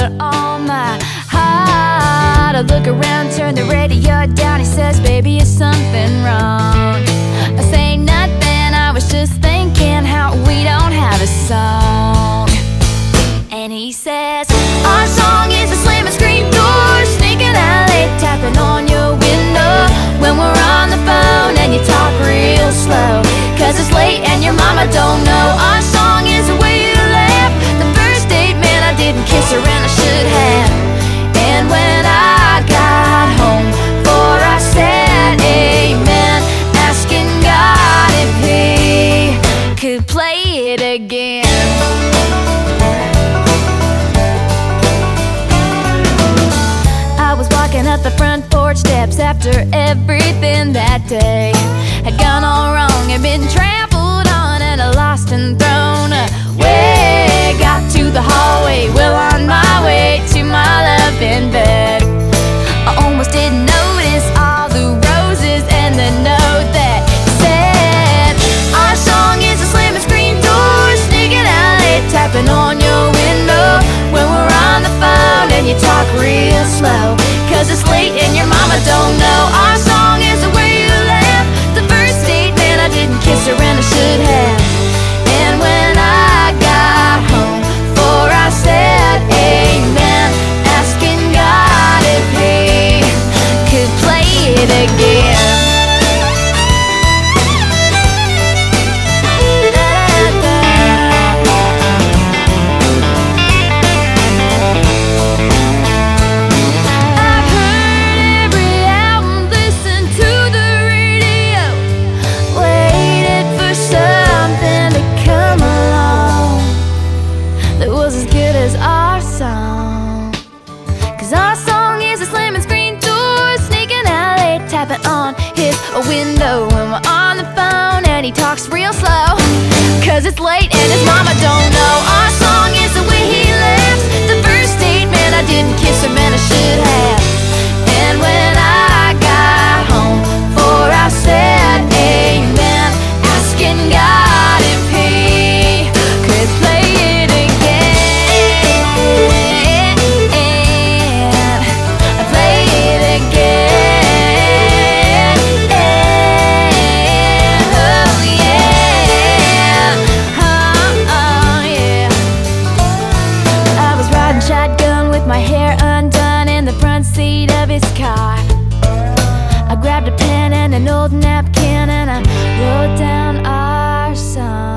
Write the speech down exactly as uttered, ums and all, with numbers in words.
about all my heart. I look around, turn the radio down. He says, baby, is something wrong? I say nothing, I was just thinking how we don't have a song. And he says, our song is a slamming screen door, sneaking out late, tapping on your window when we're on the phone and you talk real slow, cause it's late and your mama don't know. Our song is the way you laugh, the first date, man, I didn't kiss her and I should have. And when I got home, for I said amen, asking God if he could play it again. I was walking up the front porch steps after everything that day had gone all wrong, had been trampled on and lost and thrown away. Got to the hallway, well on my way to my love in bed. I almost didn't notice all the roses and the note that said, our song is a slamming screen door, sneaking out late, tapping on your window when we're on the phone and you talk real slow, cause it's late and your mama don't know. Our song is the way you laugh, the first date, man, I didn't kiss her and I should have. And when I got home, for I said amen, asking God if he could play it again. Tapping on his window when we're on the phone and he talks real slow, cause it's late and his mama don't know. Our song is the way he laughs, the first date, man, I didn't kiss him and I should have. And when I got home, for I said amen, asking God if he could play it again. Play it again. My hair undone in the front seat of his car. I grabbed a pen and an old napkin and I wrote down our song.